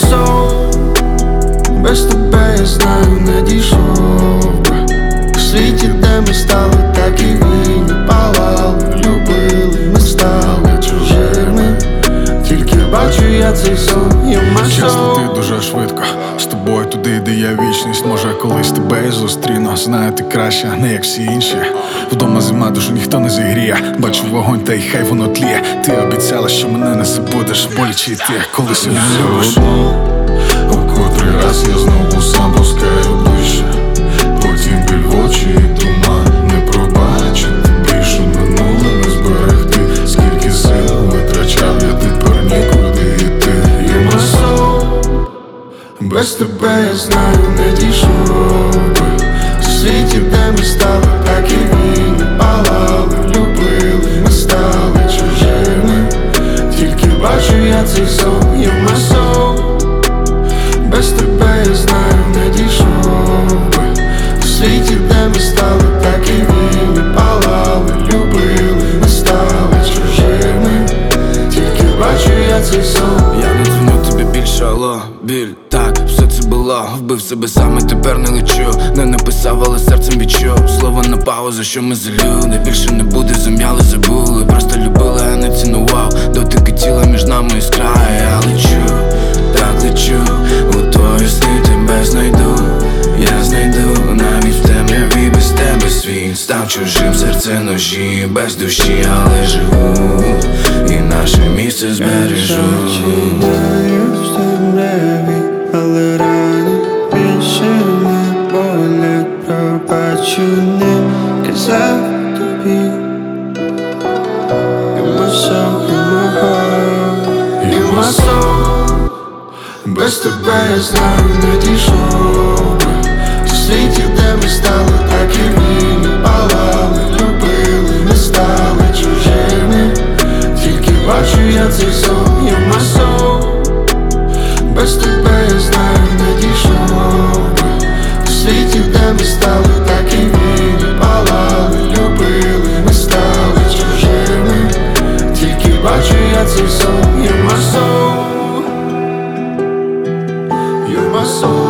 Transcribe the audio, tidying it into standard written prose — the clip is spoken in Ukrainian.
soul. Без тебе, я знаю, не дійшов би. В світі, де ми стали, так і війни палали. Любили, ми стали чужими. Тільки бачу я цей сон, you're my soul. Чесно, ти дуже швидко. З тобою туди, де я вічність. Може, колись тебе і зустріну. Знаю, ти краще, не як всі інші. Вдома зима, душу ніхто не зігріє. Бачу вогонь, та й хай воно тліє. Ти обіцяла, що мене не забудеш. Боляче йти, колись і не любиш. У котрий раз я знову сам пускаю ближче. Потім біль в очі і туман. Не пробачити більше минуле не зберегти. Скільки сил витрачав, я тепер нікуди йти. You're my soul. Без тебе, я знаю, не дійшов би. В світі, де ми стали, так і війни палали. Любили, ми стали чужими. Тільки бачу я цей сон, you're my soul. Без тебе, я знаю, не дійшов би. В світі, де ми стали, так і війни палали. Любили, ми стали чужими. Тільки бачу я цей сон. Я не дзвоню тобі більше, алло, біль. Так, все це було, вбив себе сам і тепер не лечу. Не написав, але серцем відчув. Слово на паузу, що ми за люди. Більше не буде, зам'яли, забули. Просто любили, а не цінував. Дотики тіла між нами іскра. Я лечу, так лечу. У твої сни тебе знайду. Я знайду навіть в темряві без тебе світ. Став чужим, серце ножі, без душі, але живу. І наше місце збережу. В темряві, але рани більше не болять. Пробачу, не казав тобі. You're my soul, you're my heart. You're my soul. Без тебе, я знаю, не дійшов би. В світі, де ми стали, так і війни палали. Любили, ми стали чужими. Тільки бачу я цей сон, you're my soul. Без тебе, я знаю, не дійшов би. В світі, де ми стали, так і війни палали. Любили, ми стали чужими. Тільки бачу я цей сон, you're my soul. You're my soul.